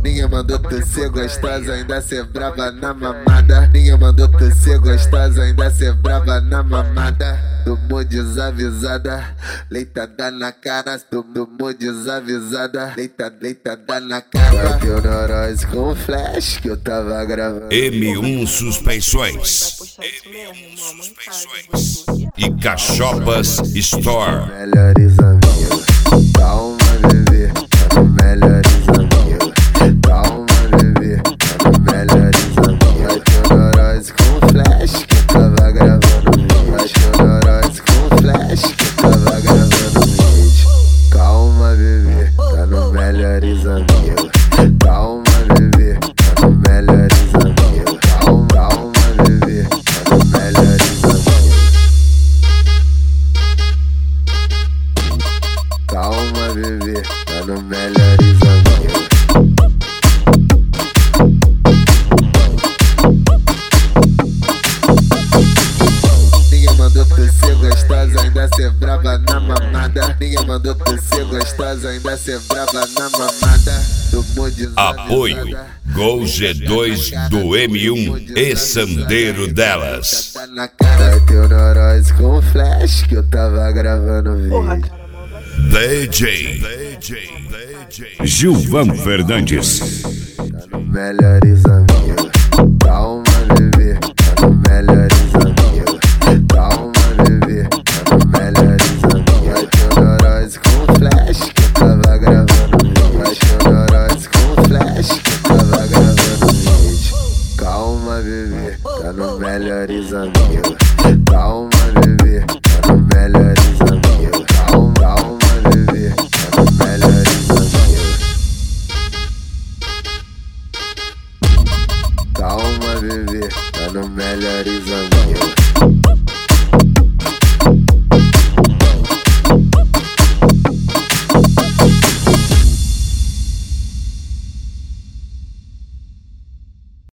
Ninguém mandou tu ser gostosa, ainda ser brava na mamada. Ninguém mandou tu ser gostosa, ainda ser brava na mamada. Tomou desavisada, leitada na cara. Tomou desavisada, leitada na cara. Bateu Noroz com flash que eu tava gravando. M1 Suspensões. E Cachopas Store. Melhores amigos, calma bebê, tá no melhores amigos. Calma bebê, tá no melhores amigos. Bateu Noroz com flash que eu tava gravando vídeo. Bateu Noroz com flash que eu tava gravando vídeo. Calma bebê, tá no melhores amigos. Calma bebê, tá no melhores amigos. Calma bebê, tá no melhores amigos. Calma bebê, tá no melhores amigos. Ninguém mandou tu ser gostosa, ainda ser brava na mamada. Ninguém mandou tu ser gostosa, ainda ser brava na mamada. Apoio Gol G2 do M1 e Sandeiro delas. Bateu Noroz com flash que eu tava gravando vídeo. DJ Gilvan Fernandes. Tá no melhores amigos. Calma bebê, tá no melhores amigos. Calma bebê, tá no melhores amigos. Bateu Noroz com flash que eu tava gravando vídeo. Bateu Noroz com flash que eu tava gravando vídeo. Calma bebê, tá no melhores amigos. Calma bebê, tá no melhores amigos. Calma bebê, tá no melhores amigos. Calma bebê, tá no melhores amigos.